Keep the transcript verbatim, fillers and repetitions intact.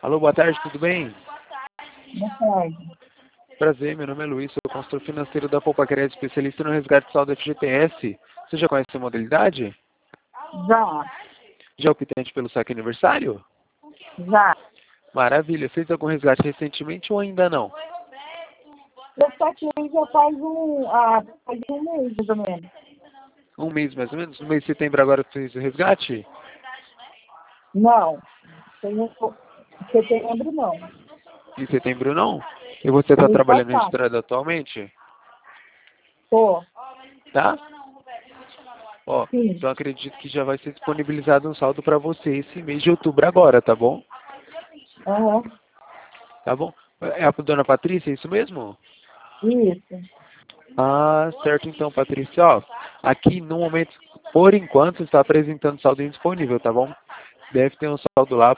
Alô, boa tarde, tudo bem? Boa tarde. Prazer, meu nome é Luiz, sou consultor financeiro da Poupa Crédito, especialista no resgate de saldo F G T S. Você já conhece a modalidade? Já, Já é optante pelo saque aniversário? já. Maravilha, fez algum resgate recentemente ou ainda não? Eu saquei já faz um, ah, faz um mês, mais ou menos. Um mês mais ou menos? No mês de setembro agora fez o resgate? Não, tem um, setembro não. Em setembro não? E você está Mês trabalhando passado. registrado atualmente? Tô, Tá? Ó, sim. então acredito que já vai ser disponibilizado um saldo para você esse mês de outubro agora, tá bom? Aham, Tá bom? É a dona Patrícia, é isso mesmo? isso. Ah, certo então, Patrícia. Ó, aqui no momento, por enquanto, está apresentando saldo indisponível, tá bom? Deve ter um saldo lá